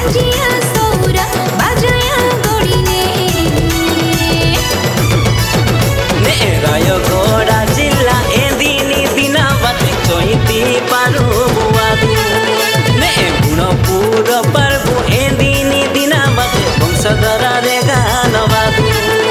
बाजिया सौरा बाजया गोडीने ने रायगढ़ जिल्ला एदिनी दिना बाटे चैती पारू बुवादु ने गुणपुर पर्व एदिनी दिना बाटे वंशधर रे गान बादु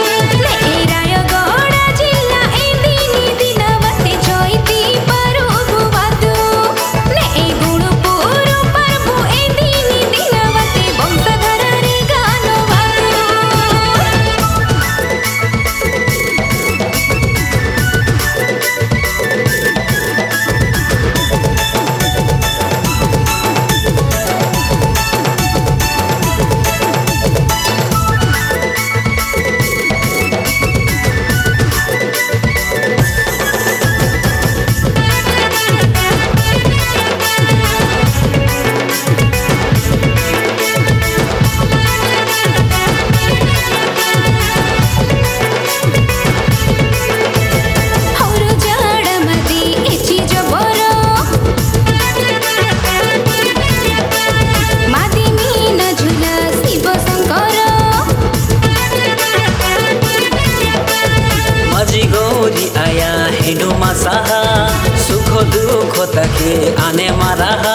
गौरी आया हिंडू मसाहा सुख दुख तके आने मारा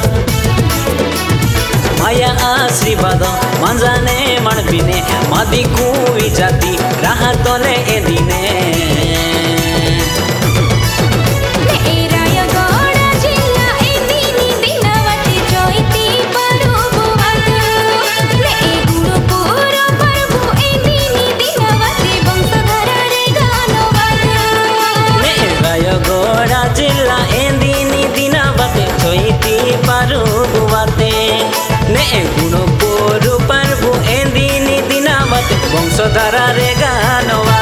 माया आशीर्वाद मंजाने मणबिने मदी कुई जाति राह तले एदिने जिल्ला एदिनी दिना बाटे चैती पारू बुवाते ने गुणपुर पर्व एदिनी दिना बाटे वंशधर रे गान